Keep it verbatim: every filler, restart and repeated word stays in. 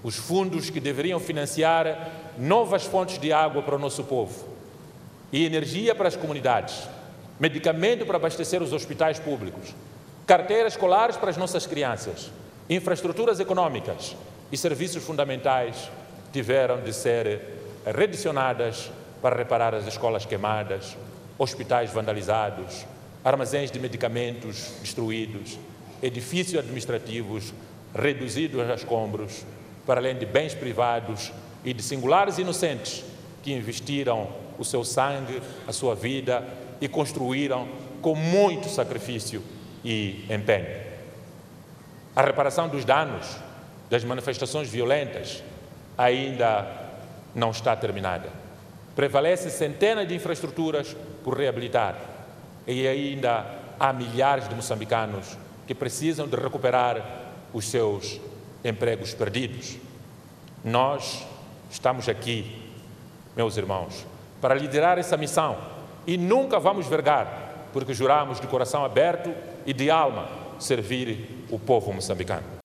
os fundos que deveriam financiar novas fontes de água para o nosso povo, e energia para as comunidades, medicamento para abastecer os hospitais públicos, carteiras escolares para as nossas crianças, infraestruturas econômicas e serviços fundamentais tiveram de ser redicionadas para reparar as escolas queimadas, hospitais vandalizados, armazéns de medicamentos destruídos, edifícios administrativos reduzidos a escombros, para além de bens privados e de singulares inocentes que investiram o seu sangue, a sua vida e construíram com muito sacrifício e empenho. A reparação dos danos das manifestações violentas ainda não está terminada. Prevalecem centenas de infraestruturas por reabilitar e ainda há milhares de moçambicanos que precisam de recuperar os seus empregos perdidos. Nós estamos aqui, meus irmãos, para liderar essa missão e nunca vamos vergar, porque juramos de coração aberto e de alma servir o povo moçambicano.